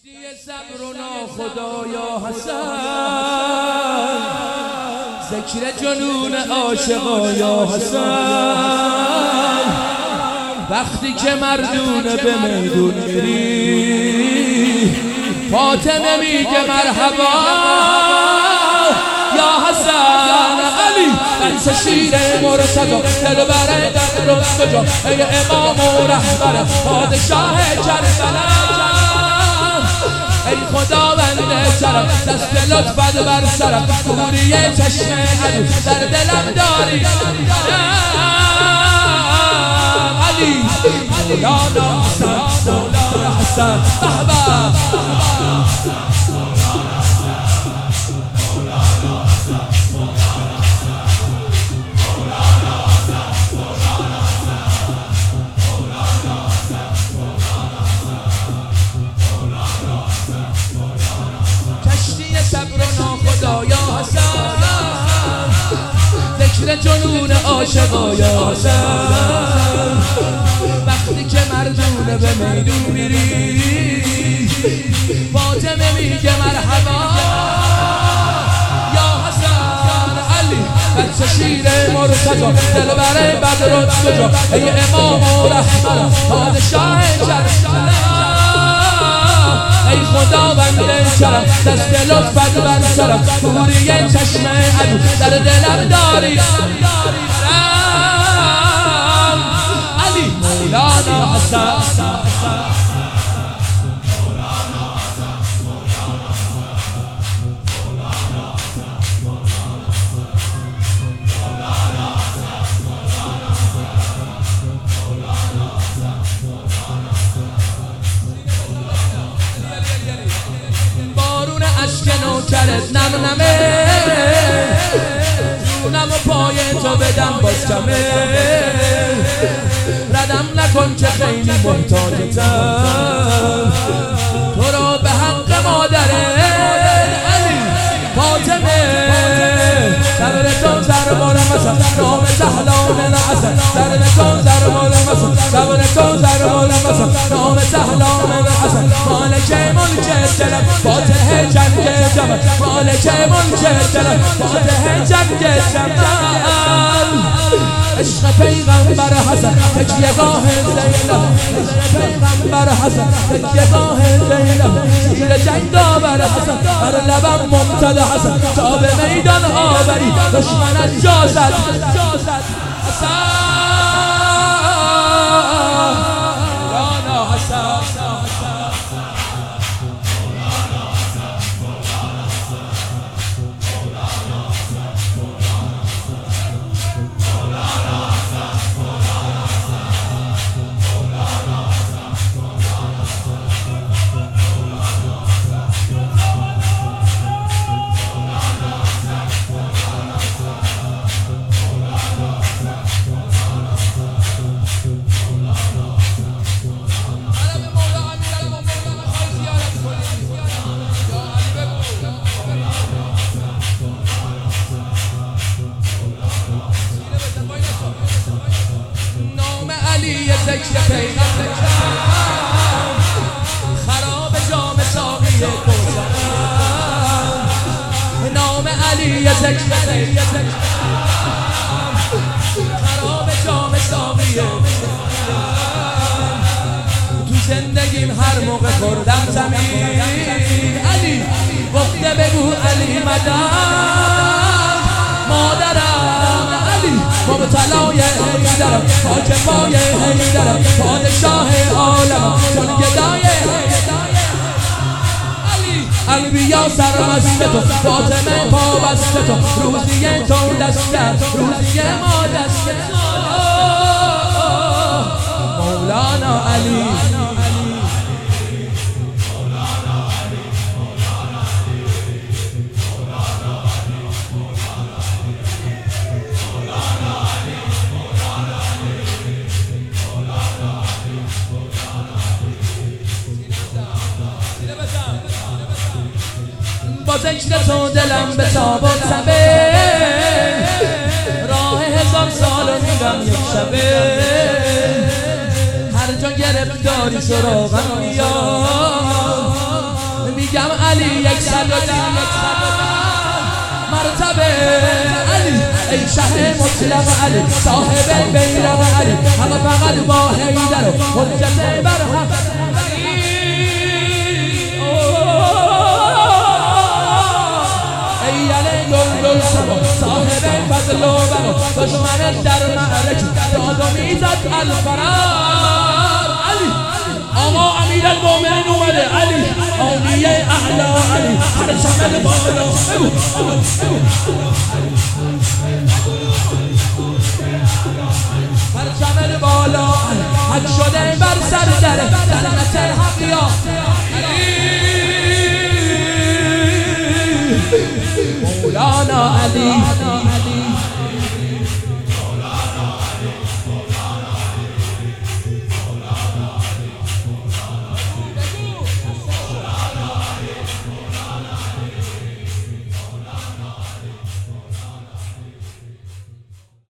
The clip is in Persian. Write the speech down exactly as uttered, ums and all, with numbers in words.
کشتی صبر و ناخدایا حسن، ذکر جنون عاشقا یا حسن. وقتی که مردونه به میدون میری، فاطمه میگه مرحبا یا حسن. علی بنس شیر مرتضی دل بره در رست کجا، ای امام و رهبر پادشاه کربلا. ای خداوند کرم دست لطفت بر سرم، کوری چشم عدو در دلم داری. علی مولانا حسن مولانا حسن بهبه. ذکر جنون عاشقا یا حسن. وقتی که مردونه به میدون میری، فاطمه میگه مرحبا یا حسن. علی بچه شیر مرتضی دل بره بدرت کجا، ای امام و رهبر پادشاه کربلا. ای خداوند کرم دست لطفت بر سرم، کوری چشم عدو در دلم داری. علی مولانا حسن نوکرت نم نمه، جونم و پای تو بدم باز کمه. ردم نکن که خیلی محتاجتم، تو رو به حق مادره. علی فاطمه سر تو سر مالم اصلا، نام سهلان اصلا سر تو سر مالم اصلا، سر تو سر مالم اصلا، نام سهلان اصلا. مالک ملک دلم فاتح جنگ جمل، مالک ملک دلم فاتح جنگ جمل. عشق پیغمبر حسن تکیهگاه زینب، عشق پیغمبر حسن تکیهگاه زینب. شیر جنگ آور حسن بر لبم ممتد حسن، تا به میدان آوری دشمنت جا زد حسن. مولانا حسن ذکر پیغمبر خراب جام ساقی کوثر. نام علی ذکر پیغمبر خراب جام ساقی کوثر. تو زندگیم هر موقع خوردم زمین، علی گفته بگو علی مدد مادرم. علی مبتلای حیدرم، خاک پای حیدرم، پادشاه عالمم، چون گدای علی. انبیا سرمست تو، فاطمه پابست تو، روزی تو دسته، روزی ما دسته. مولانا علی با ذکر تو دلم به تاب و تبه، راه هزار سال و میرم یک شبه. هر جا گرفتاری سراغم بیا، میگم علی یک صد و ده مرتبه علی ای شه مطلق علی صاحب بیرق علی همه فقط با حیدر و حجت برهم ای علی گل گل سما صاحب فضل و بقا دشمن در معرکه داد و میزد الفرار علی آقا امیر المومنین اومده علی آقای اعلا علی هر شمل بالا هر شمل بالا حق شده بر سر در جنت حقیا